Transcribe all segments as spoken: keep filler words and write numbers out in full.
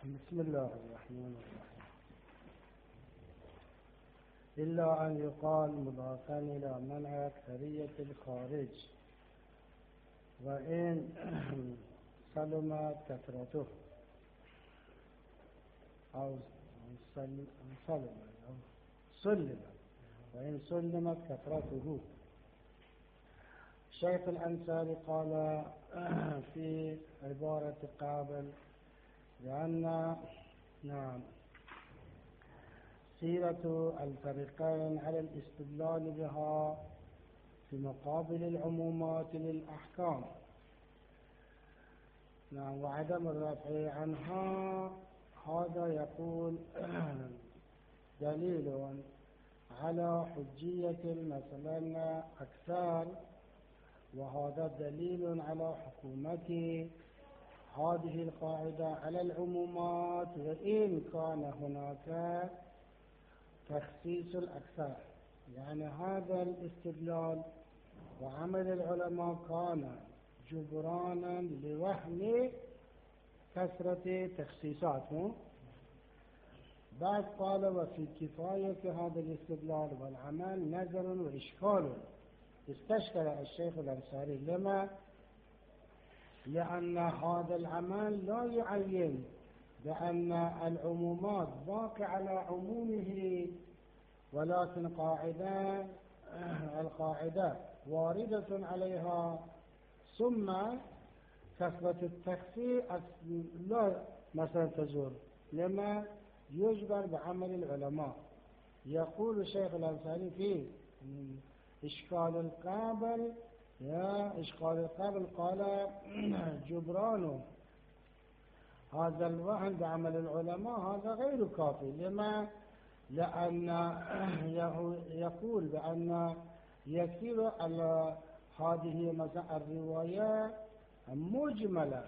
بسم الله الرحمن الرحيم. إلا أن يقال مضافا إلى منع أكثرية الخارج وإن سلم كثرته أو سلم أو سلم وإن سلمت كثرته. الشيخ الأنصاري قال في عبارة قابل لأن نعم سيرة الفريقين على الاستدلال بها في مقابل العمومات للأحكام نعم وعدم الرفع عنها، هذا يقول دليل على حجية مثلا أكثر، وهذا دليل على حكومة هذه القاعدة على العمومات وإن كان هناك تخصيص الأكثر. يعني هذا الاستدلال وعمل العلماء كان جبرانا لوهم كثرة تخصيصاتهم. بعد قال وفي كفاية هذا الاستدلال والعمل نظر وإشكال. استشكل الشيخ الأنصاري لما؟ لأن هذا العمل لا يعين بأن العمومات باقي على عمومه، ولكن قاعدة القاعدة واردة عليها، ثم كثرة التخصيص لا مثلا تزول لما يجبر بعمل العلماء. يقول الشيخ الأنصاري في إشكال القابل يا إشكال القابل قال جبران هذا الوهن بعمل العلماء هذا غير كافي. لما؟ لأن يقول بأن يسير على هذه مثلا الرواية مجملة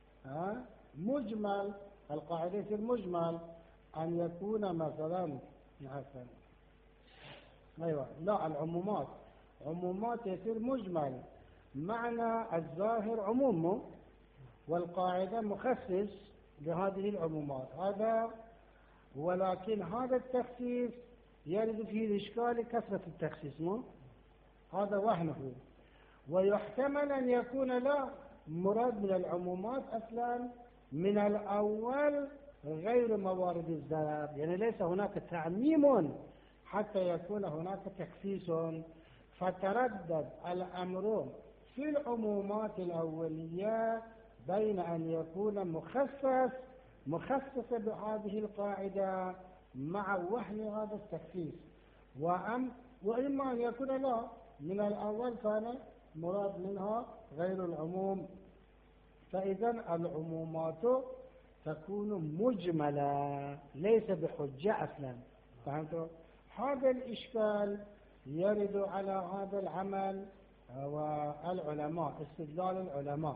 مجمل القاعدة المجمل أن يكون مثلا مثلا أيوة لا العمومات عمومات يصير مجمل، معنى الظاهر عمومه والقاعدة مخصص لهذه العمومات هذا، ولكن هذا التخصيص يرد فيه الإشكال كثرة التخصيص مو هذا وهمه. ويحتمل أن يكون لا مراد من العمومات أصلا من الأول غير موارد الزرر، يعني ليس هناك تعميم حتى يكون هناك تخصيص، فتردد الأمر في العمومات الأولية بين أن يكون مخصص مخصص بهذه القاعدة مع وهم هذا التخصيص، وأم وإما أن يكون لا من الأول كان مراد منها غير العموم، فإذا العمومات تكون مجملة ليس بحجة أصلا. فهمتوا؟ هذا الإشكال يرد على هذا العمل والعلماء استدلال العلماء.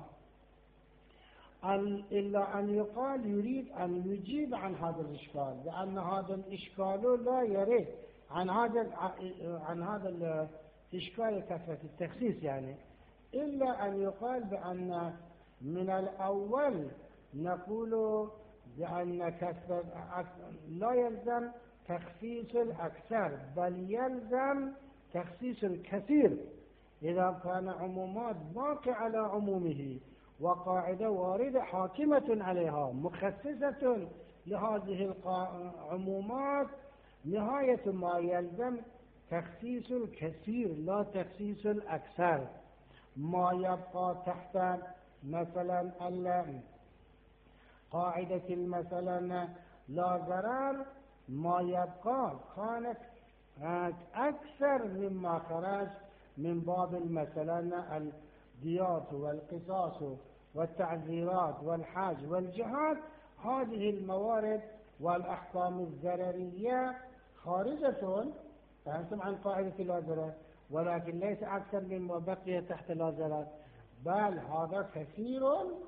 إلا أن يقال يريد أن يجيب عن هذا الإشكال، لأن هذا الإشكال لا يريد عن هذا عن هذا الإشكال كثرة التخصيص. يعني إلا أن يقال بأن من الأول نقول بأن كثرة لا يلزم تخصيص الأكثر بل يلزم تخصيص الكثير إذا كان عمومات باقي على عمومه وقاعدة واردة حاكمة عليها مخصصة لهذه العمومات، نهاية ما يلزم تخصيص الكثير لا تخصيص الأكثر. ما يبقى تحت مثلا قاعدة مثلا لا ضرر ما يبقى كانت أكثر مما خرج من باب مثلا الديات والقصاص والتعزيرات والحاج والجهاد. هذه الموارد والأحكام الضررية خارجة فهمتم عن قاعدة لا ضرر، ولكن ليس أكثر مما بقي تحت لا ضرر، بل هذا كثير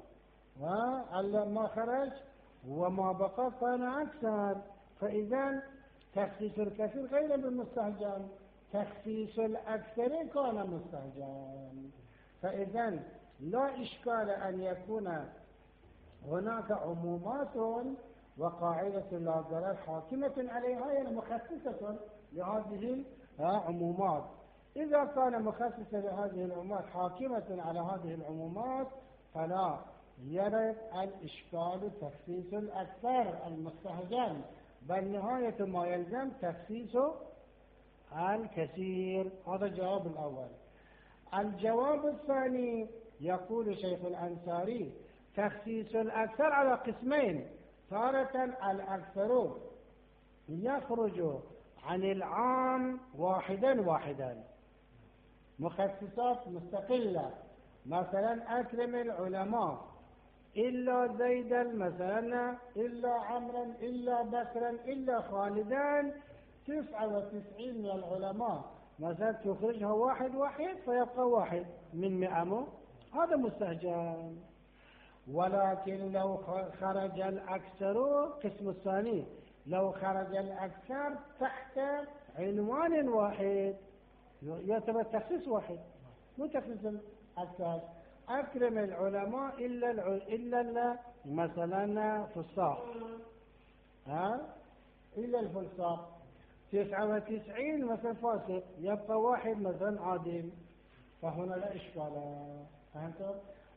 ما خرج وما بقى كان أكثر. فإذا تخصيص الكثير غير بالمستهجن، تخصيص الأكثر كان مستهجن. فإذا لا إشكال أن يكون هناك عمومات وقاعدة لا ضرر حاكمة عليها، يعني مخصصة لهذه العمومات. إذا كان مخصصا لهذه العمومات حاكمة على هذه العمومات فلا يرد الإشكال تخصيص الأكثر المستهجن، بل نهاية ما يلزم تخصيص الكثير. هذا الجواب الأول. الجواب الثاني يقول شيخ الأنصاري تخصيص الأكثر على قسمين: تارة الأكثر يخرج عن العام واحدا واحدا، مخصصات مستقلة، مثلا أكرم العلماء إلا زيدا مثلا إلا عمرا إلا بكرا إلا خالدا، تسعة وتسعين من العلماء مثلا تخرجها واحد واحد فيبقى واحد من مئة، هذا مستهجن. ولكن لو خرج الأكثر، قسم الثاني، لو خرج الأكثر تحت عنوان واحد يعتبر تخصيص واحد مو تخصيص الأكثر. أكرم العلماء إلا الع... إلا مثلا فساق، ها إلا الفساق، تسعة وتسعين مثلا فاسق، يبقى واحد مثلا عادل، فهنا لا إشكال. فهمتم؟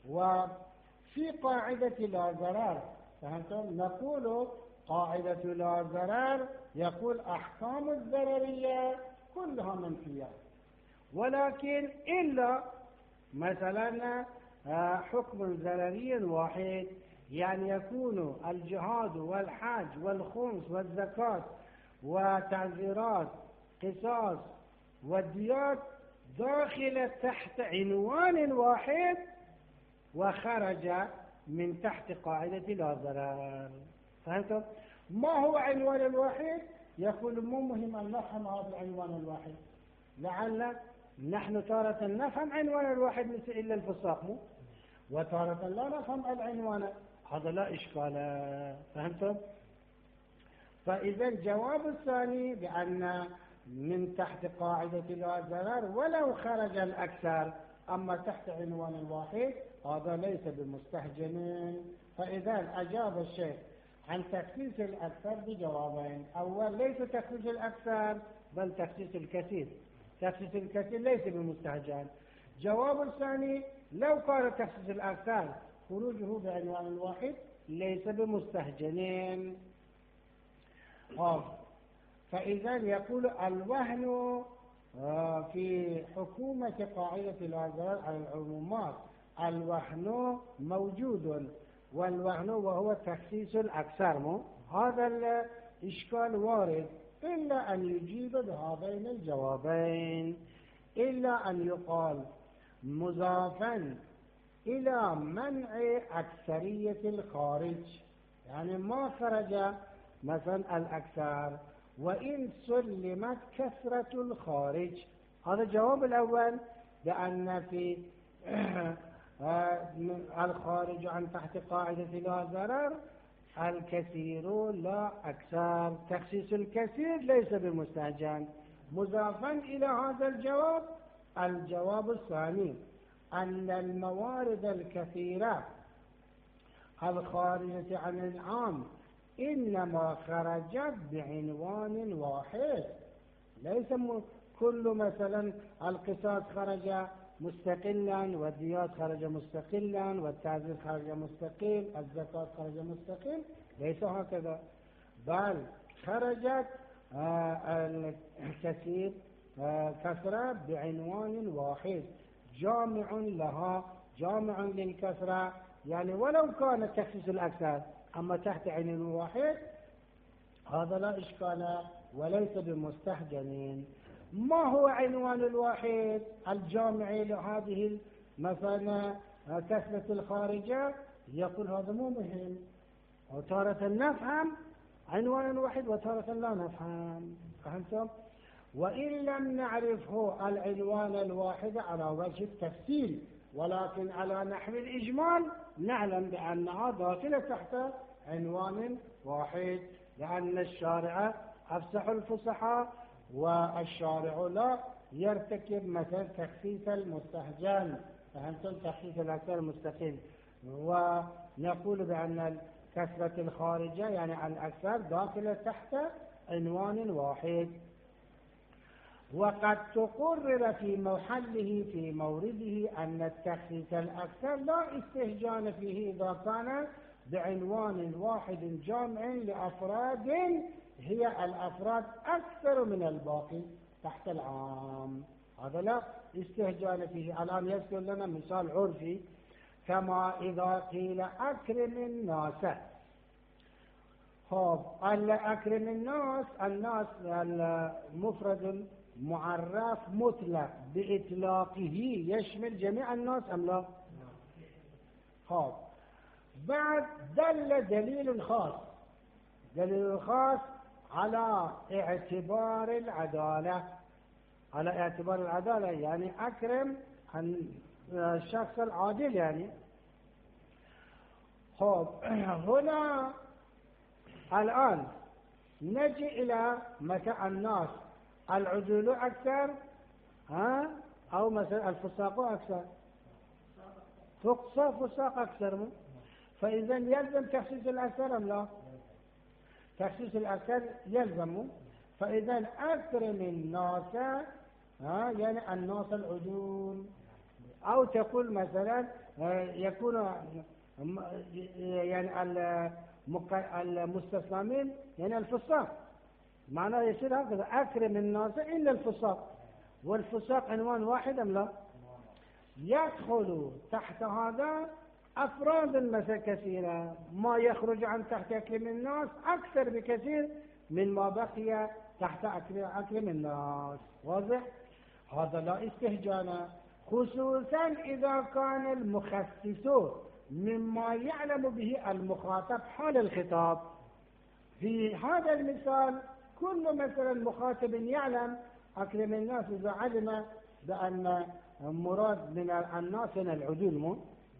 وفي قاعدة لا ضرر، فهمتم؟ نقول قاعدة لا ضرر يقول أحكام الضررية كلها منفية، ولكن إلا مثلا حكم ضرري واحد، يعني يكون الجهاد والحج والخمس والزكاة وتعزيرات قصاص والديات داخل تحت عنوان واحد وخرج من تحت قاعدة لا ضرر. فهمتم؟ ما هو عنوان الواحد؟ يقول مو مهم أن نفهم هذا العنوان الواحد، لعل نحن تارة نفهم عنوان الواحد مثل إلا الفساق مو، وتارة لا نفهم العنوان، هذا لا إشكال. فهمتم؟ فإذا الجواب الثاني بأن من تحت قاعدة لا ضرر ولو خرج الأكثر، أما تحت عنوان الواحد هذا ليس بمستهجن. فإذا أجاب الشيخ عن تخصيص الأكثر بجوابين: أول ليس تخصيص الأكثر بل تخصيص الكثير، تخصيص الكثير ليس بمستهجن. جواب الثاني لو كان تخصيص الأكثر خروجه بعنوان الواحد ليس بمستهجنين. آه. فإذا يقول الوهن في حكومة قاعدة لا ضرر على العمومات، الوهن موجود، والوهن وهو تخصيص الأكثر مو، هذا الإشكال وارد، إلا أن يجيب بهذين الجوابين، إلا أن يقال مضافا إلى منع أكثرية الخارج، يعني ما خرج مثلا الأكثر وإن سلمت كثرة الخارج. هذا الجواب الأول، بأن في الخارج عن تحت قاعدة لا ضرر الكثير لا أكثر، تخصيص الكثير ليس بمستهجن. مضافا إلى هذا الجواب الجواب الثاني أن الموارد الكثيرة الخارجة عن العام إنما خرجت بعنوان واحد، ليس كل مثلا القصاص خرج مستقلا، والديات خرج مستقلا، والتعزير خرج مستقل، الزكاة خرج مستقل، ليس هكذا، بل خرجت الكثير كثرة بعنوان واحد جامع لها، جامع للكثرة، يعني ولو كان تخصيص الأكثر أما تحت عنوان واحد هذا لا إشكال وليس بمستهجنين. ما هو عنوان الواحد الجامع لهذه مثلا كثرة الخارجة؟ يقول هذا مو مهم، وتارة نفهم عنوان واحد وتارة لا نفهم. فهمتم؟ وإن لم نعرفه العنوان الواحد على وجه التفصيل ولكن على نحو الإجمال نعلم بأنها داخلة تحت عنوان واحد، لأن الشارع أفسح الفسحة والشارع لا يرتكب مثل تخصيص المستهجن. فهمتم؟ تخصيص الأكثر المستقل. ونقول بأن كثرة الخارجة يعني الأكثر داخلة تحت عنوان واحد. وقد تقرر في محله في مورده أن التخصيص الأكثر لا استهجان فيه إذا كان بعنوان واحد جامع لأفراد هي الأفراد أكثر من الباقي تحت العام. هذا لا استهجان فيه. الآن يذكر لنا مثال عرفي، كما إذا قيل أكرم الناس. خب أكرم الناس، الناس المفرد معرف مطلق بإطلاقه يشمل جميع الناس أم لا؟ خب بعد دل دليل خاص، دليل خاص على اعتبار العدالة، على اعتبار العدالة يعني أكرم الشخص العادل يعني. خب هنا الآن نجي إلى متى الناس العدول أكثر ها أو مثلا الفساق أكثر، فساق فساق أكثر، فإذا يلزم تخصيص الأكثر أم لا؟ تخصيص الأكثر يلزم. فإذا أكرم الناس ها يعني الناس العدول، أو تقول مثلا يكون يعني المستسلمين يعني الفساق، معناه يصير هكذا أكرم الناس إلا الفساق، والفساق عنوان واحد أم لا؟ يدخل تحت هذا أفراد مثلا كثيرة، ما يخرج عن تحت أكرم الناس أكثر بكثير من ما بقي تحت أكرم الناس. واضح؟ هذا لا استهجان، خصوصا إذا كان المخصص مما يعلم به المخاطب حال الخطاب. في هذا المثال كل مثلا مخاطب يعلم أكرم الناس إذا علم بأن مراد من الناس هنا العدول، مو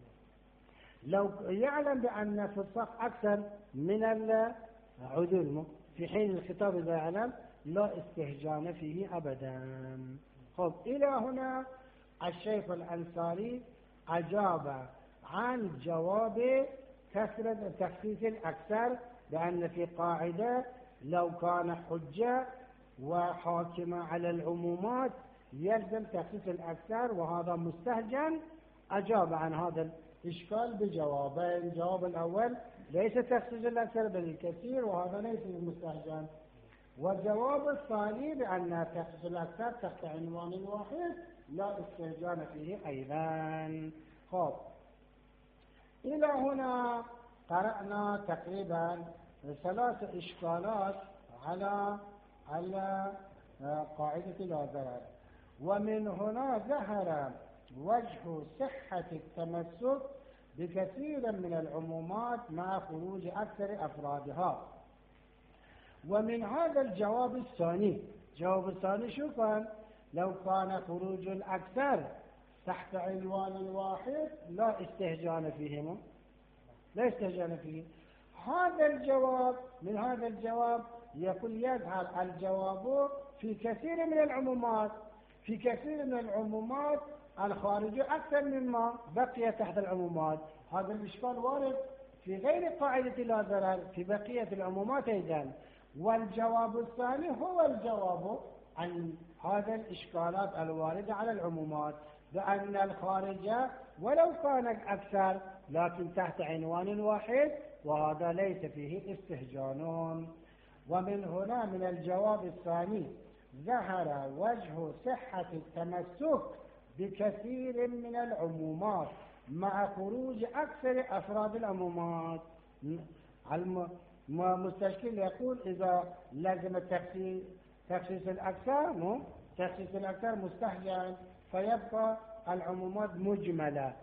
لو يعلم بأن فساق أكثر من العدول، مو في حين الخطاب إذا يعلم لا استهجان فيه أبدا. خب إلى هنا الشيخ الأنصاري أجاب عن جواب كثرة تخصيص الأكثر بأن في قاعدة لو كان حجة وحاكمة على العمومات يلزم تخصيص الأكثر، وهذا مستهجن. أجاب عن هذا الإشكال بجوابين. الجواب الأول ليس تخصيص الأكثر بل الكثير، وهذا ليس مستهجن. والجواب الثاني بأن تخصيص الأكثر تحت عنوان واحد لا استهجان فيه أيضا. خب إلى هنا قرأنا تقريبا ثلاث إشكالات على على قاعدة لا ضرر. ومن هنا ظهر وجه صحة التمسك بكثير من العمومات مع خروج أكثر أفرادها. ومن هذا الجواب الثاني، الجواب الثاني شو كان؟ لو كان خروج الأكثر تحت عنوان واحد لا استهجان فيهما، لا استهجان فيه. هذا الجواب من هذا الجواب يقول يظهر الجواب في كثير من العمومات، في كثير من العمومات الخارج أكثر مما بقي تحت العمومات. هذا الإشكال وارد في غير قاعدة لا ضرر في بقية العمومات أيضا. والجواب الثاني هو الجواب عن هذا الإشكالات الواردة على العمومات، بأن الخارج ولو كان أكثر لكن تحت عنوان واحد، وهذا ليس فيه استهجان. ومن هنا من الجواب الثاني ظهر وجه صحة التمسك بكثير من العمومات مع خروج أكثر أفراد العمومات. المستشكل يقول إذا لازم التخصيص تخصيص الأكثر، مو تخصيص الأكثر مستهجن، فيبقى العمومات مجملة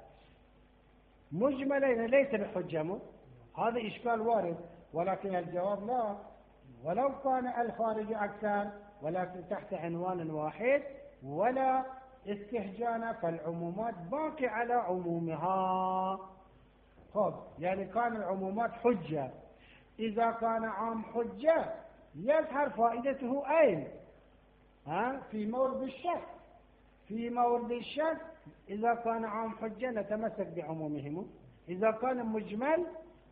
مجملة ليس بحجة. هذا إشكال وارد، ولكن الجواب لا، ولو كان الخارج أكثر ولكن تحت عنوان واحد ولا استهجان فالعمومات باقي على عمومها. خب يعني كان العمومات حجة، إذا كان عام حجة يظهر فائدته أين؟ ها؟ في مورد الشك. في مورد الشك إذا كان عام حجة نتمسك بعمومهم، إذا كان مجمل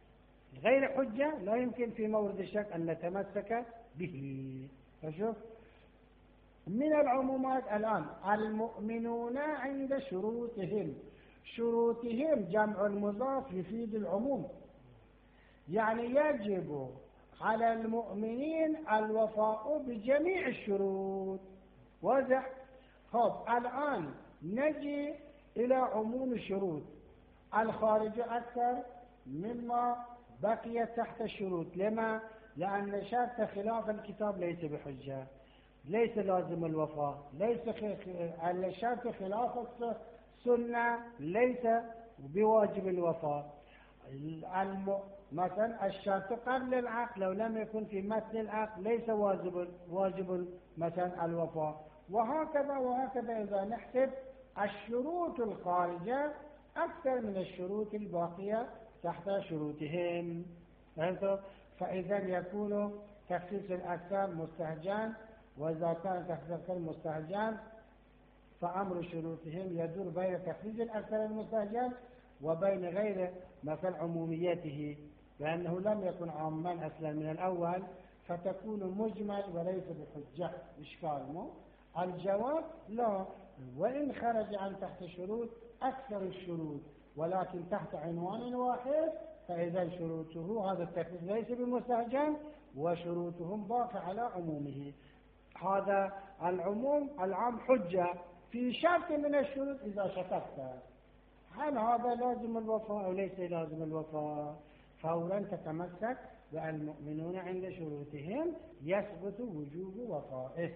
غير حجة لا يمكن في مورد الشك أن نتمسك به. فشوف من العمومات الآن المؤمنون عند شروطهم. شروطهم جمع المضاف يفيد العموم، يعني يجب على المؤمنين الوفاء بجميع الشروط. واضح؟ خب الآن نجي إلى عموم الشروط. الخارج أكثر مما بقي تحت الشروط. لما؟ لأن شرط خلاف الكتاب ليس بحجة، ليس لازم الوفاء، ليس الشرط خلاف السنة ليس بواجب الوفاء. الم... مثلا الشرط قبل العقد لو لم يكن في متن العقد ليس واجب واجب مثلا الوفاء، وهكذا وهكذا. إذا نحسب الشروط الخارجة أكثر من الشروط الباقية تحت شروطهم. فإذا يكون تخصيص الأكثر مستهجان، وإذا كان تخصيص الأكثر مستهجان فأمر شروطهم يدور بين تخصيص الأكثر المستهجان وبين غير مثل عموميته، لأنه لم يكن عاما أصلا من الأول، فتكون مجمل وليس بحجة. إشكال مو؟ الجواب لا، وإن خرج عن تحت شروط أكثر الشروط ولكن تحت عنوان واحد فإذا شروطه هذا التخصيص ليس بمستهجن وشروطهم باقي على عمومه. هذا العموم العام حجة في شرط من الشروط إذا شككت هل هذا لازم الوفاء أو ليس لازم الوفاء، فورا تتمسك بالمؤمنون عند شروطهم يثبت وجوب وفائه.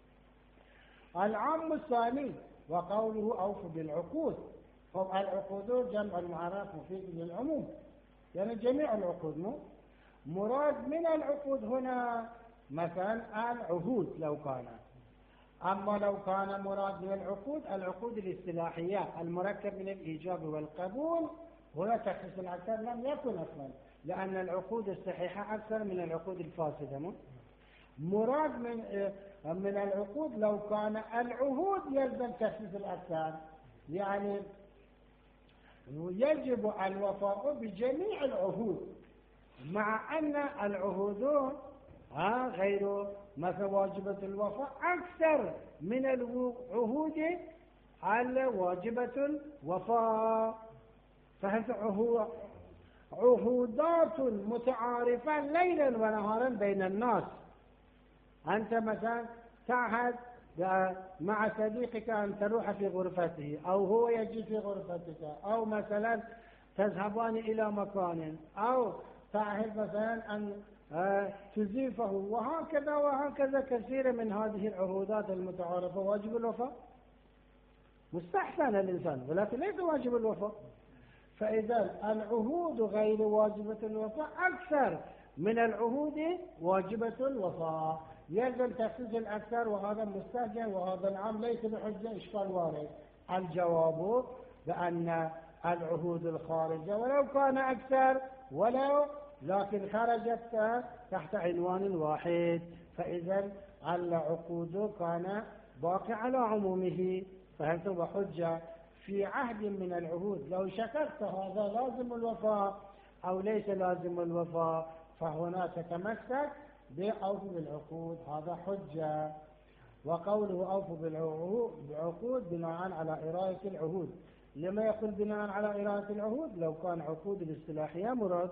العام الثاني وقوله أوفوا بالعقود. العقود جمع المعرف مفيد للعموم، يعني جميع العقود. مو مراد من العقود هنا مثلا العهود لو كان، أما لو كان مراد من العقود العقود الاصطلاحية المركب من الإيجاب والقبول، هنا تخصيص الأكثر لم يكن أصلا، لأن العقود الصحيحة أكثر من العقود الفاسدة. مو مراد من من العقود لو كان العهود يلزم تخصيص الأكثر، يعني يجب الوفاء بجميع العهود، مع أن العهود ها غير مثل واجبة الوفاء أكثر من العهود على واجبة الوفاء. فهذا عهودات متعارفة ليلا ونهارا بين الناس. أنت مثلا تعهد مع صديقك أن تروح في غرفته أو هو يجي في غرفتك، أو مثلا تذهبان إلى مكان، أو تعهد مثلا أن تزيفه، وهكذا وهكذا كثير من هذه العهودات المتعارفة واجب الوفاء مستحسن الإنسان ولكن ليس واجب الوفاء. فإذا العهود غير واجبة الوفاء أكثر من العهود واجبة الوفاء، يلزم تخصيص الأكثر، وهذا مستهجن وهذا العام ليس بحجة. إشكال وارد. الجواب بأن العهود الخارجة ولو كان أكثر ولو لكن خرجت تحت عنوان واحد، فإذا العقود كان باقي على عمومه، فهذا بحجة في عهد من العهود. لو شككت هذا لازم الوفاء أو ليس لازم الوفاء فهنا تتمسك بأوفوا بالعقود، هذا حجة. وقوله أوفوا بالعقود بناء على إراية العهود. لما يقول بناء على إراية العهود؟ لو كان عقود الاصطلاحية مراد،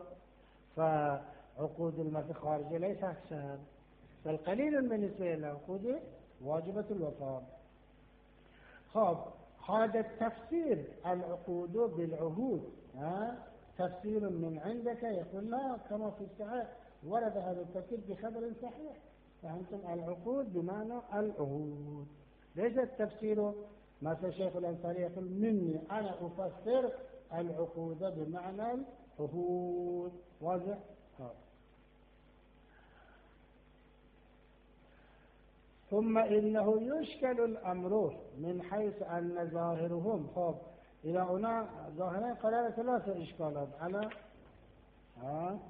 فعقود المثل خارجة ليس أكثر، بل قليل بالنسبة للعقود واجبة الوفاء. خب هذا التفسير العقود بالعهود ها تفسير من عندك يقول لا كما في الصحيح ورد هذا التفسير بخبر صحيح، فهمتم؟ العقود بمعنى العهود، ليس التفسير مثل شيخ الأنصاري يقول مني أنا أفسر العقود بمعنى العهود. واضح؟ ثم إنه يشكل الأمر من حيث أن ظاهرهم. خب إلى هنا ظاهرين قرار ثلاثة إشكالات على ها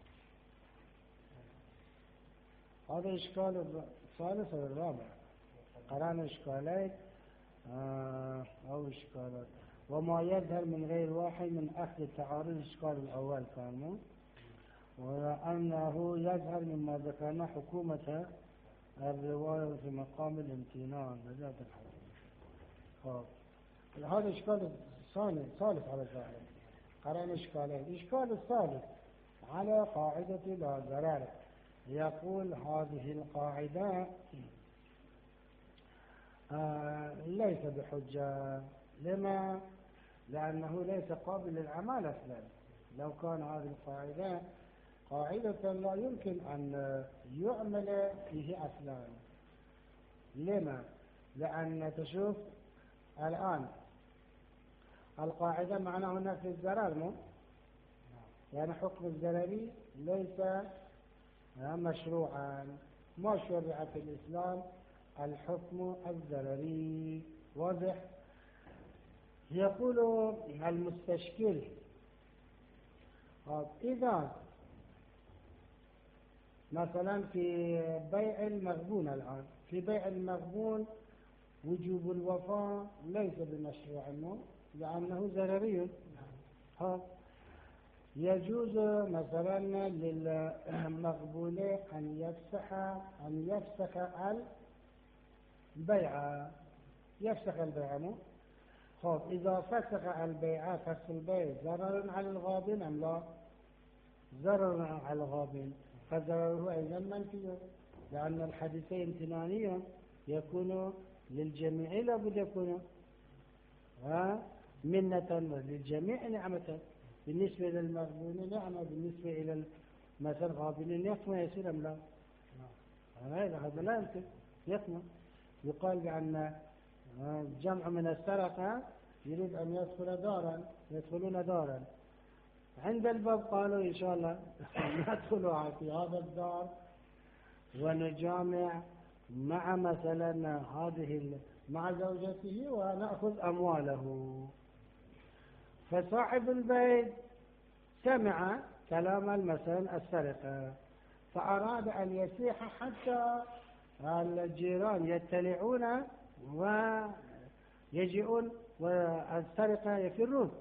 هذا إشكال الثالث والرابع، قرار إشكالين آه أو إشكالات، وما يظهر من غير واحد من أخذ التعارض. الإشكال الأول كان وأنه يظهر مما ذكرنا حكومة الرواية في مقام الامتنان لذات الحديث. هذا إشكال ثاني ثالث على الظاهر. قرأنا إشكالين. الإشكال الثالث على قاعدة لا ضرر. يقول هذه القاعدة آه ليس بحجة. لما؟ لأنه ليس قابل للعمل أصلا. لو كان هذه القاعدة قاعدة لا يمكن أن يعمل فيه أصلا. لما؟ لأن تشوف الآن القاعدة معناه هنا في الضرر مو؟ يعني حكم الضرري ليس مشروعا. ما شرع في الإسلام الحكم الضرري. واضح؟ يقول المستشكل إذا مثلا في بيع المغبون الآن في بيع المغبون وجوب الوفاء ليس بمشروع لأنه ضرري. ها يجوز مثلا للمغبون أن يفسخ أن يفسخ البيع يفسخ البيع مو؟ خب إذا فسخ البيع فسخ البيع ضرر على الغابن أم لا؟ ضرر على الغابن، فضرره أيضا منفي، لأن الحديثين امتنانيا يكون للجميع لابد يكون ها منة للجميع نعمة. بالنسبة للمغبون نعمة، بالنسبة إلى مثلا غابن يقمى يصير أم لا؟ هذا لا يمكن يقمى. يقال بأن جمع من السرقة يريد أن يدخل دارا يدخلون دارا، عند الباب قالوا إن شاء الله ندخل في هذا الدار ونجامع مع مثلا هذه مع زوجته ونأخذ أمواله. فصاحب البيت سمع كلام مثلا السرقة فأراد أن يسيح حتى الجيران يتلعون ويجيئون والسرقة يفرون،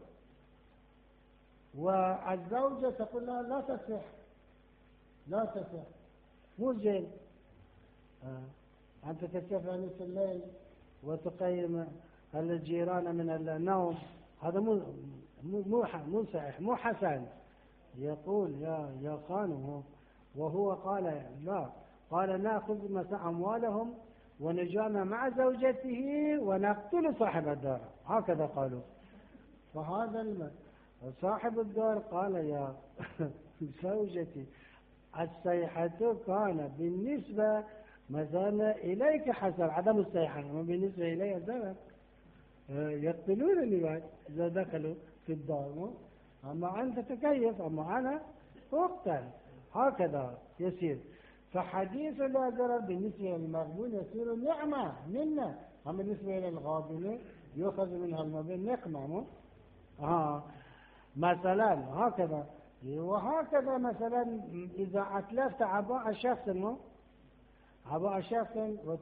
والزوجة تقول لا لا تصح لا تصح مو زين آه. أنت تسيح في نصف الليل وتقيم الجيران من النوم، هذا مو مو مو صحيح مو حسن. يقول يا يا خانه، وهو قال لا، قال نأخذ مثلا أموالهم ونجامع مع زوجته ونقتل صاحب الدار، هكذا قالوا. فهذا الم... صاحب الدار قال يا زوجتي الصيحة كان بالنسبة مثلا إليك حسن عدم الصيحة، بالنسبة إلي زمن يقتلونني بعد إذا دخلوا في الدار، أما أنت تكيف أما أنا أقتل، هكذا يصير. فحديث لا ضرر بالنسبة للمغبون يصير نعمة منا، أما بالنسبة للغابن يؤخذ منها المبين نقمة. آه. مثلا هكذا، وهكذا مثلا إذا أتلفت عباء شخص عباء شخص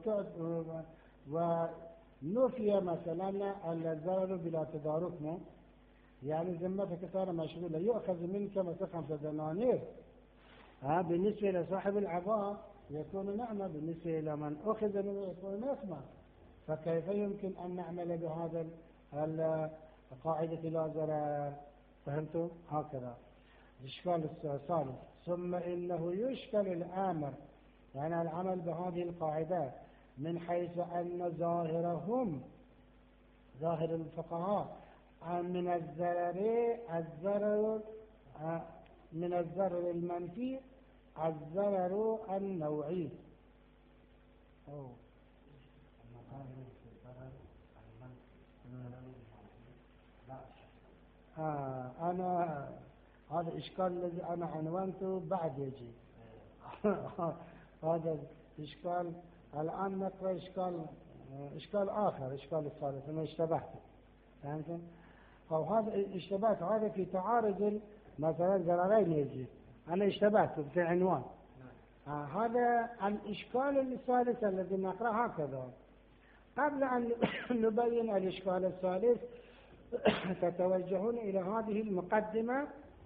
ونفي مثلا الضرر بلا تدارك، يعني ذمتك صار مشغولة يؤخذ منك مثلا خمسة دنانير، ها بالنسبة لصاحب العباء يكون نعمة، بالنسبة إلى من أخذ منه يكون نقمة. فكيف يمكن أن نعمل بهذا القاعدة لا ضرر؟ فهمتوا؟ هكذا. الإشكال الثالث ثم إنه يشكل الأمر، يعني العمل بهذه القاعدة من حيث أن ظاهرهم ظاهر الفقهاء من الضرر الضرر من الضرر المنفي الضرر النوعي. أوه. آه أنا هذا الإشكال الذي أنا عنوانته بعد يجي هذا الإشكال. الآن نقرأ إشكال إشكال آخر، إشكال الثالث أنا اشتبهت، فهمتم؟ أو هذا اشتبهت هذا في تعارض مثلا ضررين يجي، أنا اشتبهت في عنوان. آه هذا الإشكال الثالث الذي نقرأ هكذا. قبل أن نبين الإشكال الثالث تتوجهون إلى هذه المقدمة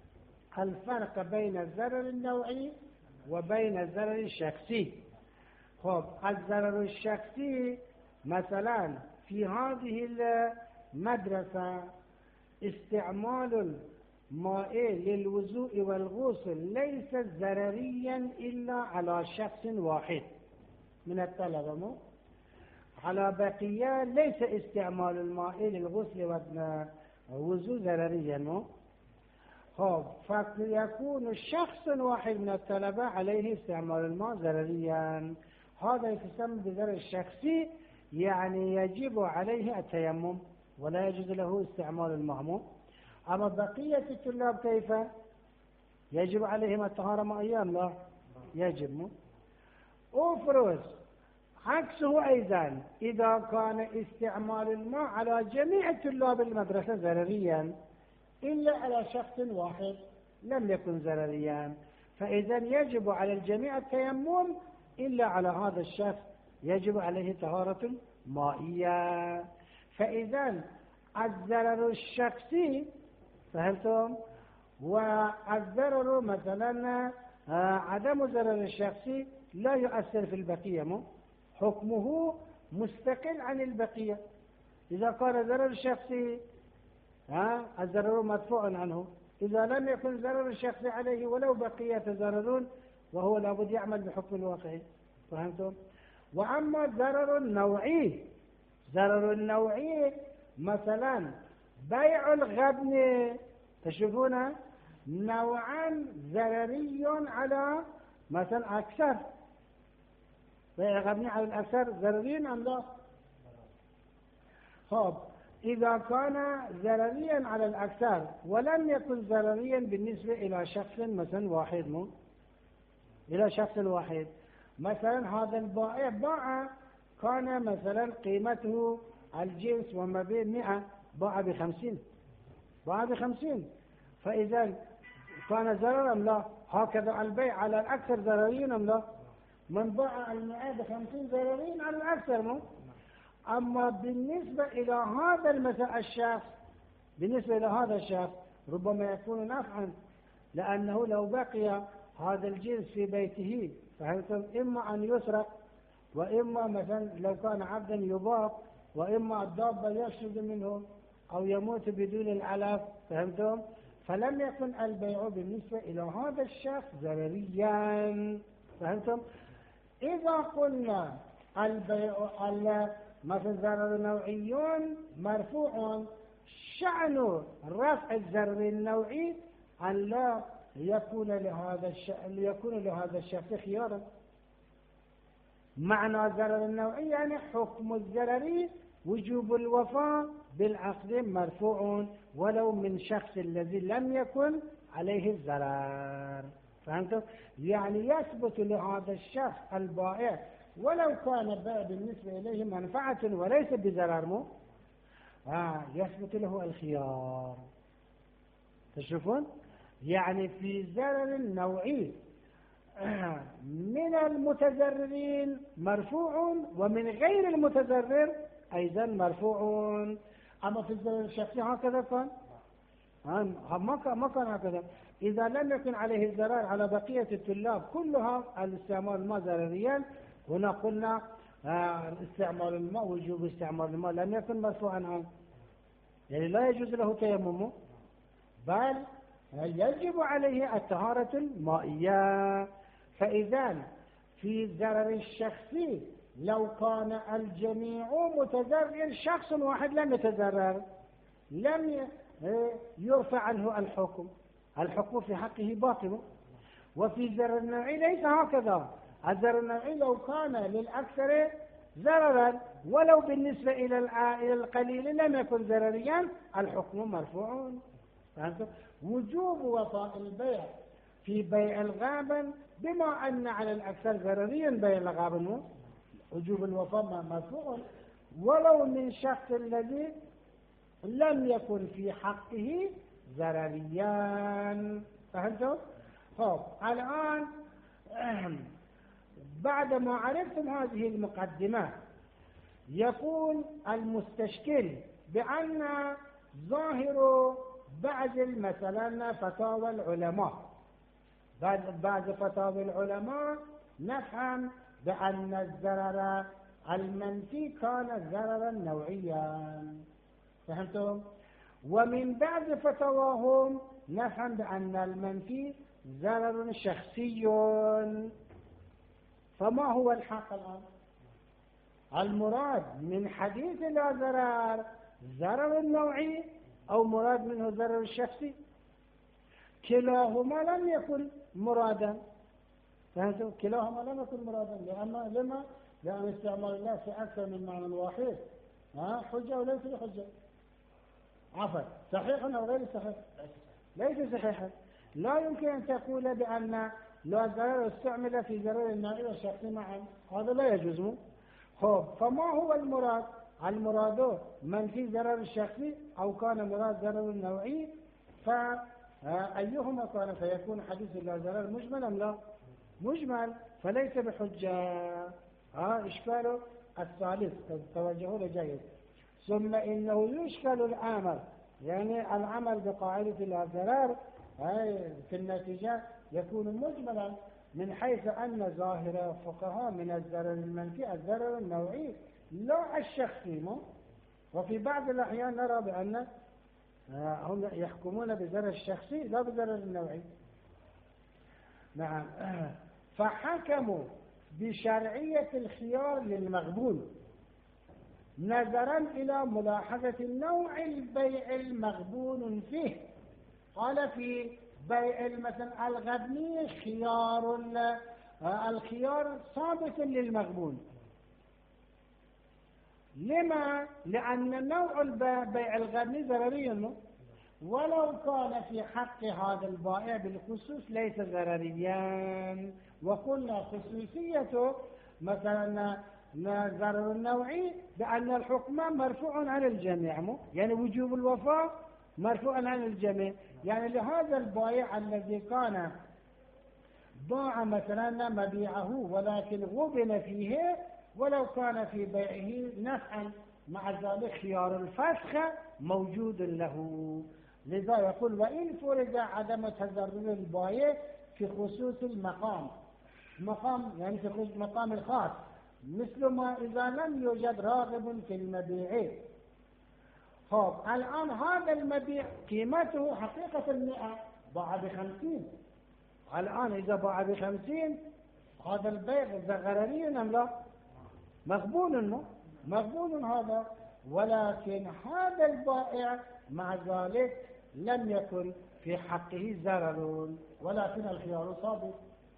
الفرق بين الضرر النوعي وبين الضرر الشخصي. خب الضرر الشخصي مثلا في هذه المدرسة استعمال الماء للوضوء والغسل ليس ضرريا إلا على شخص واحد من الطلبة، مو على بقية ليس استعمال الماء للغسل والوضوء ضرريا. مو خب فيكون الشخص واحد من الطلبة عليه استعمال الماء ضرريا، هذا يسمى بضرر الشخصي، يعني يجب عليه التيمم ولا يجوز له استعمال الماء. أما بقية الطلاب كيف؟ يجب عليهم الطهارة مائيا؟ لا يجب. أفرز عكسه أيضا، إذا كان استعمال الماء على جميع طلاب المدرسة ضرريا إلا على شخص واحد لم يكن ضرريا، فإذا يجب على الجميع التيمم إلا على هذا الشخص يجب عليه طهارة مائية. فإذا الضرر الشخصي فهمتم؟ والضرر مثلا عدم الضرر الشخصي لا يؤثر في البقية، مو حكمه مستقل عن البقية. إذا كان الضرر الشخصي ها الضرر مدفوع عنه، إذا لم يكن الضرر الشخصي عليه ولو بقية ضرر وهو لابد يعمل بحكم الواقع. فهمتم؟ وأما الضرر النوعي، ضرر النوعي مثلا بيع الغبن، تشوفون نوعا ضرري على مثلا أكثر، بيع الغبن على الأكثر ضرري أم لا؟ خب إذا كان ضرريا على الأكثر ولم يكن ضرريا بالنسبة إلى شخص مثلا واحد، مو إلى شخص واحد، مثلا هذا البائع باع كان مثلا قيمته الجنس وما بين مئة باع بخمسين، باع بخمسين، فإذا كان ضررا أم لا؟ هكذا البيع على الأكثر ضررين أم لا؟ من باع المئة بخمسين ضررين على الأكثر، مو أما بالنسبة إلى هذا المثل الشخص، بالنسبة إلى هذا الشخص ربما يكون نفعا، لأنه لو بقي هذا الجنس في بيته فهمتم إما أن يسرق، وإما مثلا لو كان عبدا يباع، وإما الدابة يشرد منه أو يموت بدون العلف. فهمتم؟ فلم يكن البيع بالنسبة إلى هذا الشخص ضرريا. فهمتم؟ إذا قلنا البيع مثل ضرر نوعي مرفوع، شأن رفع الضرر النوعي أن لا يكون لهذا الشخص يكون لهذا الشخص خيارا. معنى الضرر النوعي يعني حكم الضرر وجوب الوفاء بالعقد مرفوع ولو من شخص الذي لم يكن عليه الضرر. فهمتم؟ يعني يثبت لهذا الشخص البائع ولو كان البيع بالنسبة إليه منفعة وليس بضرر، مو آه يثبت له الخيار. تشوفون؟ يعني في ضرر نوعي من المتضررين مرفوع ومن غير المتضرر أيضا مرفوع. أما في الضرر الشخصي هكذا كان ما كان هكذا. إذا لم يكن عليه الضرر على بقية الطلاب كلها الاستعمال الماء ضرريا، هنا قلنا آه استعمال الماء وجوب استعمال الماء لم يكن مرفوعا عنه، يعني لا يجوز له تيممه، بل يجب عليه الطهارة المائية. فإذا في الضرر الشخصي لو كان الجميع متضرر، شخص واحد لم يتضرر لم يرفع عنه الحكم، الحكم في حقه باطل. وفي الضرر النوعي ليس هكذا، الضرر النوعي لو كان للأكثر ضررا ولو بالنسبة إلى القليل لم يكن ضرريا الحكم مرفوع. فهمتم؟ وجوب وفاء البيع في بيع الغابن بما أن على الأكثر ضرريا بيع الغابن، وجوب الوفاء مرفوع ولو من شخص الذي لم يكن في حقه ضرريا. فهمتم؟ طيب الآن بعد ما عرفتم هذه المقدمة يقول المستشكل بأن ظاهر بعض مثلا فتاوى العلماء، بعض فتاوى العلماء نفهم بأن الضرر المنفي كان ضررا نوعيا، فهمتم؟ ومن بعض فتواهم نفهم بأن المنفي ضرر شخصي. فما هو الحق الآن؟ المراد من حديث لا ضرر ضرر نوعي أو مراد منه ضرر الشخصي؟ كلاهما لم يكن مرادا، فهمتم؟ كلاهما لم يكن مرادا. لأن لما؟ لأن استعمال الله في أكثر من معنى واحد ها حجة وليس بحجة. عفوا، صحيح أو غير صحيح؟ ليس صحيحا. لا يمكن أن تقول بأن لا ضرر استعمل في ضرر النوعي والشخصي معا، هذا لا يجوز. خب، فما هو المراد؟ المراد من في ضرر الشخصي أو كان مراد ضرر النوعي، فأيهما كان فيكون حديث لا ضرر مجمل أم لا؟ مجمل، فليس بحجة. ها إشكاله الثالث، توجهوا له جيد. ثم إنه يشكل العمل، يعني العمل بقاعدة لا ضرر في النتيجة يكون مجملا، من حيث أن ظاهر فقهاء من الضرر المنفي الضرر النوعي لا الشخصي. وفي بعض الأحيان نرى بأن هم يحكمون بضرر الشخصي لا بضرر النوعي. نعم، فحكموا بشرعية الخيار للمغبون نظرا إلى ملاحظة نوع البيع المغبون فيه. قال في بيع مثلا الغبني خيار، الخيار ثابت للمغبون. لما؟ لأن نوع بيع الغبني ضرري، ولو كان في حق هذا البائع بالخصوص ليس ضرريا. وقلنا خصوصيته مثلا ضرر النوعي بأن الحكم مرفوع عن الجميع، يعني وجوب الوفاء مرفوع عن الجميع. يعني لهذا البائع الذي كان باع مثلا مبيعه ولكن غبن فيه، ولو كان في بيعه نفعا، مع ذلك خيار الفسخ موجود له. لذا يقول وإن فرض عدم تضرر البائع في خصوص المقام، مقام يعني في خصوص مقام الخاص، مثل ما إذا لم يوجد راغب في المبيع. خب، الآن هذا المبيع قيمته حقيقة المئة، باع بخمسين. الآن إذا باع بخمسين هذا البيع غرري أم لا؟ مغبون، مغبون هذا. ولكن هذا البائع مع ذلك لم يكن في حقه ضرر، ولكن الخيار صادق.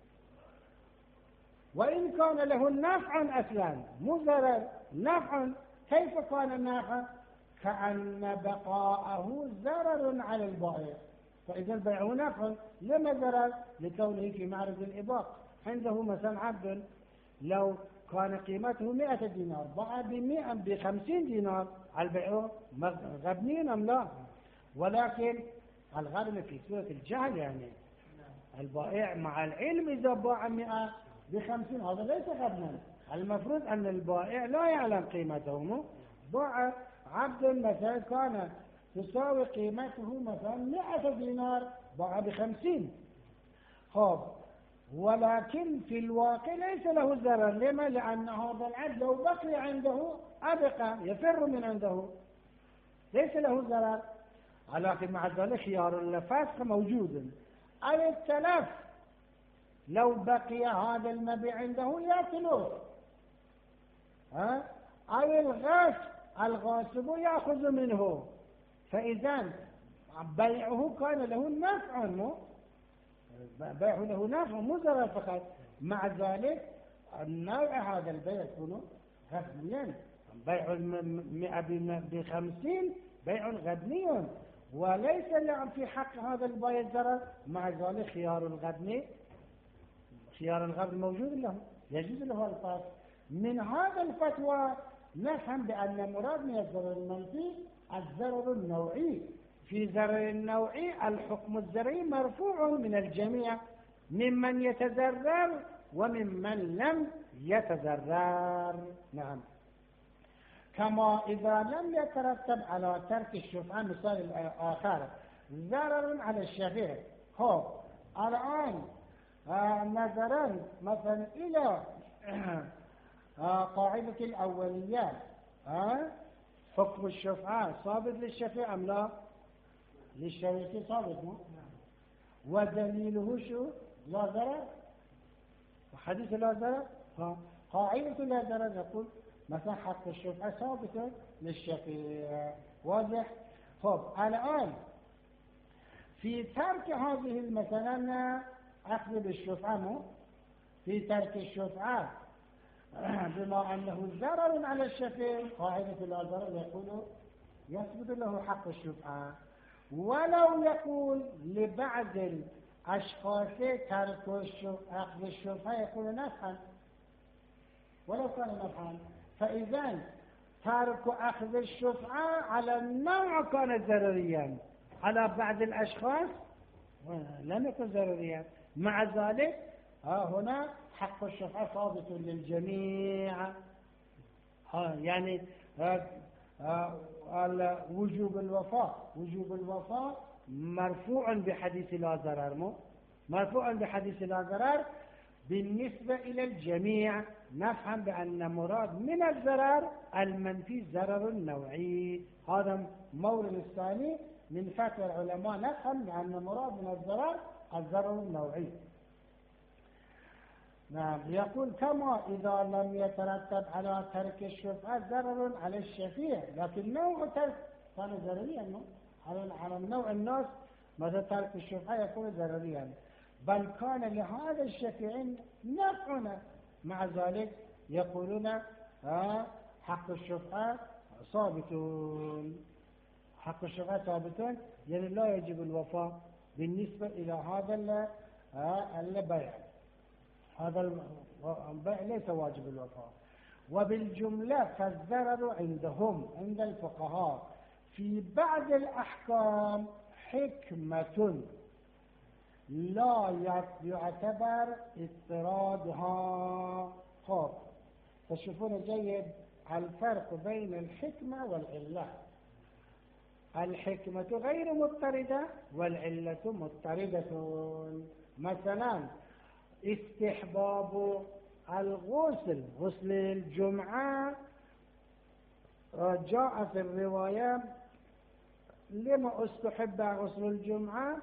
وإن كان له نفع أصلا مو ضرر، نفع. كيف كان النفع؟ كأن بقاءه ضرر على البائع، فإذا البيع نفع. لما ضرر؟ لكونه في معرض الإباق. عنده مثلا عبد لو كان قيمته مئة دينار باع بمئة بخمسين دينار، البيع غبني أم لا؟ ولكن الغبن في سورة الجهل، يعني البائع مع العلم إذا باع مئة بخمسين هذا ليس غبنا. المفروض أن البائع لا يعلم قيمته. باع عبد مثلا كان تساوي قيمته مثلا مئة دينار باع بخمسين. خب، ولكن في الواقع ليس له ضرر. لما؟ لأن هذا العبد لو بقي عنده أبقى يفر من عنده، ليس له ضرر. ولكن مع ذلك خيار الفسخ موجود. أو التلف، لو بقي هذا المبيع عنده يأكله. ها؟ أو الغاصب، الغاصب يأخذ منه. فإذا بيعه كان له نفع، بيعه له نفع مو ضرر فقط. مع ذلك النوع هذا البيع يكون غبنيا. بيع المئة بخمسين بيع غبني، وليس له في حق هذا البائع ضرر. مع ذلك خيار الغبن، خيار الغبن موجود له، يجوز له الفسخ. من هذا الفتوى نفهم بأن مراد من الضرر المنفي الضرر النوعي. في ضرر النوعي الحكم الزرعي مرفوع من الجميع، ممن يتضرر وممن لم يتضرر. نعم، كما إذا لم يترتب على ترك الشفعة. مثال آخر، ضرر على الشفيع. هو الآن آه نظرا مثلا إلى آه قاعدة الأوليات، آه حكم الشفعة ثابت للشفيع أم لا؟ للشريك ثابت، مو؟ ودليله شو؟ لا ضرر، وحديث لا ضرر. قاعدة لا ضرر يقول مثلا حق الشفعة ثابت للشفيع. واضح؟ طب الآن في ترك هذه مثلا أخذ بالشفعة، مو؟ في ترك الشفعة بما أنه ضرر على الشفيع، قاعدة لا ضرر يقول يثبت له حق الشفعة. ولو يقول لبعض الأشخاص ترك أخذ الشفعة يقول نفعا، ولو كان نفعا، فإذا ترك أخذ الشفعة على النوع كان ضرريا، على بعض الأشخاص لم يكن ضرريا. مع ذلك ها هنا حق الشفعة ثابت للجميع. ها يعني ها ها وجوب الوفاء، وجوب الوفاء مرفوع بحديث لا ضرر، مو؟ مرفوع بحديث لا ضرر بالنسبة إلى الجميع. نفهم بأن مراد من الضرر المنفي ضرر نوعي. هذا مورد الثاني من فتوى العلماء، نفهم بأن مراد من الضرر الضرر النوعي. نعم. يقول كما إذا لم يترتب على ترك الشفعة ضرر على الشفيع، لكن نوع ترك كان ضرريا، على النوع الناس مثل ترك الشفعة يكون ضرريا، بل كان لهذا الشفيع نفعنا. مع ذلك يقولون ها حق الشفعة ثابتون، حق الشفعة ثابتون، يعني لا يجب الوفاء بالنسبة إلى هذا البيع. هذا البيع ليس واجب الوفاء. وبالجملة فالضرر عندهم عند الفقهاء في بعض الأحكام حكمة لا يعتبر اضطرادها. خب تشوفون جيد الفرق بين الحكمة والعلة. الحكمة غير مضطردة والعلة مضطردة. مثلا استحباب الغسل، غسل الجمعة، جاء في الرواية لما استحب غسل الجمعة؟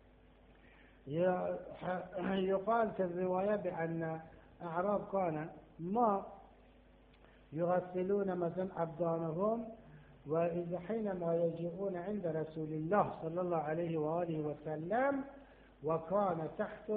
يقال في الرواية بأن أعراب كان ما يغسلون مثلا أبدانهم، وإذا حينما يجيئون عند رسول الله صلى الله عليه وآله وسلم وكان تحت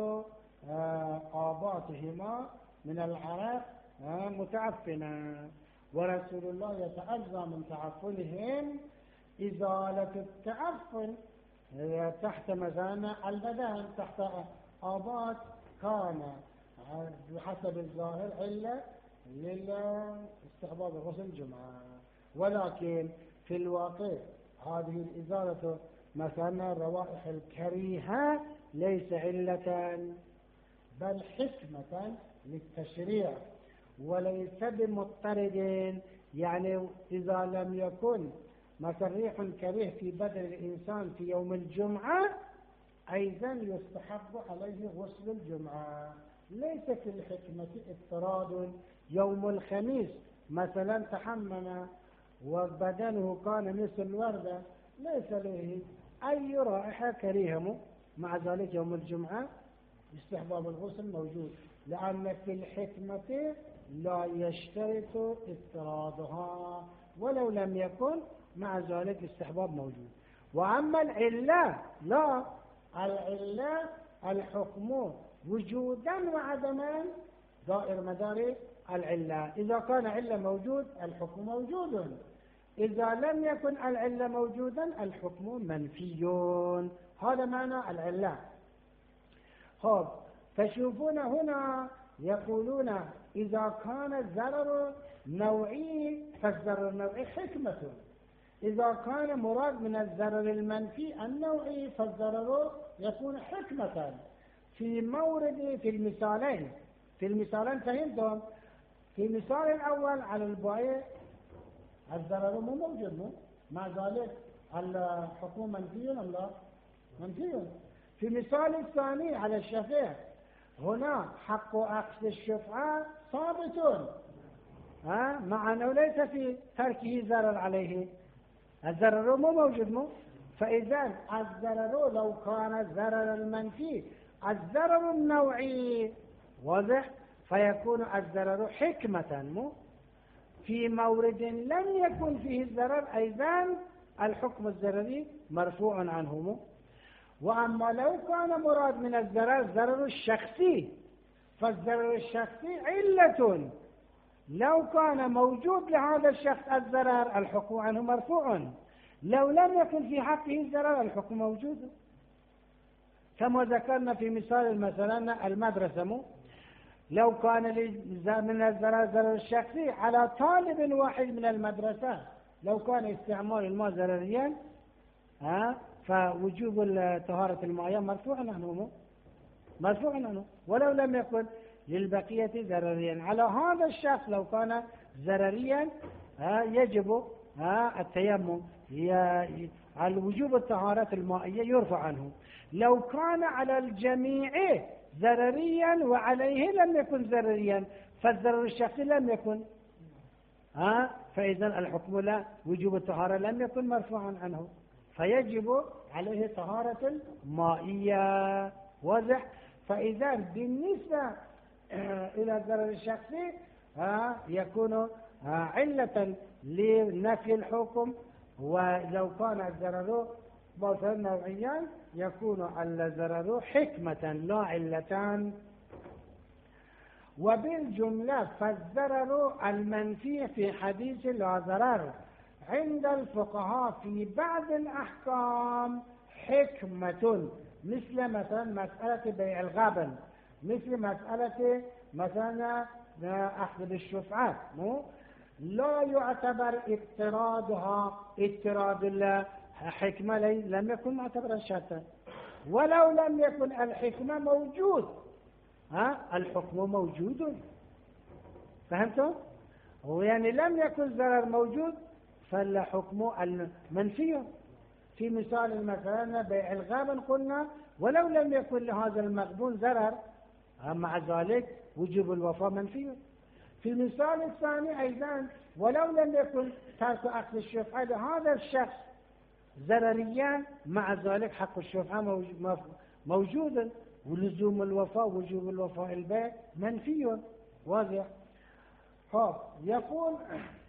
آباتهما من العرق متعفنا، ورسول الله يتأذى من تعفنهم إزالة التعفن تحت مثلا البدن، تحت آبات، كان بحسب الظاهر علة لاستحباب غسل الجمعة. ولكن في الواقع هذه الإزالة مثلا الروائح الكريهة ليس علة بل حكمة للتشريع، وليس بمضطرد. يعني إذا لم يكن مثلا ريح كريه في بدن الإنسان في يوم الجمعة أيضا يستحب عليه غسل الجمعة. ليس في الحكمة اضطراد. يوم الخميس مثلا تحمم وبدنه كان مثل وردة ليس له أي رائحة كريهة، مع ذلك يوم الجمعة استحباب الغسل موجود، لأن في الحكمة لا يشترط اضطرادها ولو لم يكن مع ذلك استحباب موجود. وأما العلة لا، العلة الحكم وجودا وعدما دائر مدار العلة. إذا كان علة موجود الحكم موجود، إذا لم يكن العلة موجودا الحكم منفي. هذا معنى العلة. خب تشوفون هنا يقولون إذا كان الضرر نوعي فالضرر النوعي حكمة، إذا كان مراد من الضرر المنفي النوعي فالضرر يكون حكمة. في مورد في المثالين في المثالين فهمتم؟ في المثال الأول على البائع الضرر مو موجود، مع ذلك الحكم منفي أم لا؟ منفي. في مثال الثاني على الشفيع هنا حق أخذ الشفعة ثابت، ها مع أنه ليس في تركه ضرر عليه، الضرر مو موجود مو. فإذا الضرر لو كان الضرر المنفي الضرر النوعي واضح، فيكون الضرر حكمة مو. في مورد لم يكن فيه الضرر أيضا الحكم الضرري مرفوع عنه مو. وأما لو كان مراد من الضرر ضرر الشخصي، فالضرر الشخصي علة، لو كان موجود لهذا الشخص الضرر الحكم عنه مرفوع، لو لم يكن في حقه الضرر الحكم موجود. كما ذكرنا في مثال مثلا المدرسة مو، لو كان من الضرر ضرر الشخصي على طالب واحد من المدرسة، لو كان استعمال الماء ضرريا ها فوجوب طهارة الماء مرفوع عنه مرفوع عنه، ولو لم يكن للبقية ضرريا. على هذا الشخص لو كان ضرريا ها يجب ها التيمم، على وجوب الطهارة المائية يرفع عنه. لو كان على الجميع ضرريا وعليه لم يكن ضرريا، فالضرر الشخصي لم يكن ها فإذا الحكم لا، وجوب الطهارة لم يكن مرفوعا عنه، فيجب عليه طهارة مائية واضح. فإذا بالنسبة إلى الضرر الشخصي يكون علة لنفي الحكم، ولو كان الضرر مثلا نوعيا يكون الضرر حكمة لا علتان. وبالجملة فالضرر المنفي في حديث لا ضرر عند الفقهاء في بعض الأحكام حكمة، مثل مثلا مسألة بيع الغبن، مثل مسألة مثلا أخذ الشفعات مو، لا يعتبر اضطرادها اضطراد الحكمة، لم يكن معتبرا شرطا، ولو لم يكن الحكمة موجود ها الحكم موجود. فهمتم؟ ويعني لم يكن ضرر موجود فالحكم المنفي. في مثال مثلا بيع الغابن قلنا ولو لم يكن لهذا المغبون ضرر مع ذلك وجوب الوفاء منفي. في المثال الثاني أيضا ولو لم يكن ترك أخذ الشفعة لهذا الشخص ضرريا، مع ذلك حق الشفعة موجود، ولزوم الوفاء وجوب الوفاء البيع منفي واضح. يقول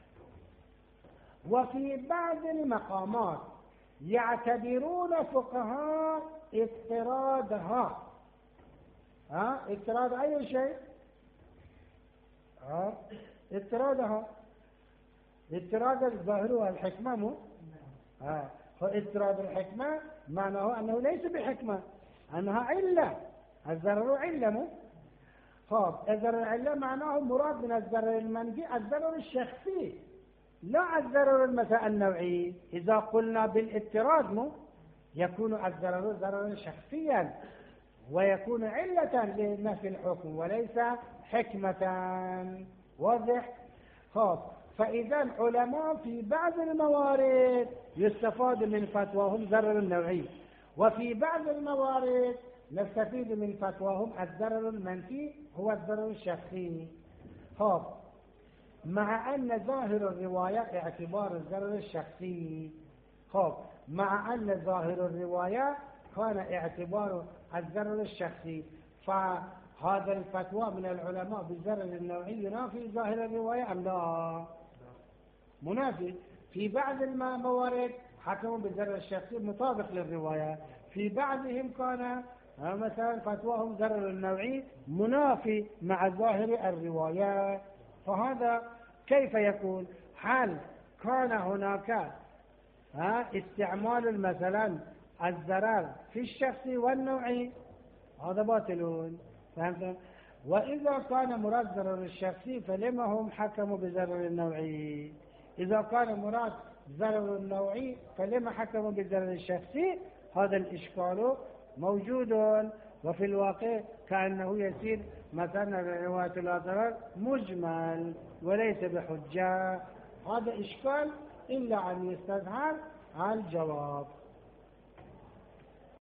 وفي بعض المقامات يعتبرون فقهاء اضطرادها، ها اضطراد أي شيء؟ ها اضطرادها اضطراد الظاهر والحكمة مو؟ ها اضطراد الحكمة معناه أنه ليس بحكمة، أنها علة، الضرر علة مو؟ خب الضرر العلة معناه مراد من الضرر المنفي الضرر الشخصي لا الضرر المساء النوعي. إذا قلنا بالاضطراد مو يكون الضرر ضررا شخصيا ويكون علة لنفي الحكم وليس حكمة واضح. خب فإذا العلماء في بعض الموارد يستفاد من فتواهم ضرر النوعي، وفي بعض الموارد نستفيد من فتواهم الضرر المنفي هو الضرر الشخصي. خب مع أن ظاهر الرواية اعتبار الضرر الشخصي، خب مع أن ظاهر الرواية كان اعتبار الضرر الشخصي، فهذا الفتوى من العلماء بالضرر النوعي ينافي ظاهر الرواية أم لا؟ منافي. في بعض الموارد حكموا بالضرر الشخصي مطابق للرواية، في بعضهم كان مثلا فتواهم ضرر النوعي منافي مع ظاهر الرواية. فهذا كيف يكون؟ هل كان هناك استعمال مثلا الضرر في الشخصي والنوعي؟ هذا باطل. فهمت؟ وإذا كان مراد ضرر الشخصي فلما هم حكموا بضرر النوعي؟ إذا كان مراد ضرر النوعي فلما حكموا بضرر الشخصي؟ هذا الإشكال موجود، وفي الواقع كأنه يصير مثلا رواية لا ضرر مجمل وليس بحجة. هذا إشكال إلا أن يستظهر الجواب.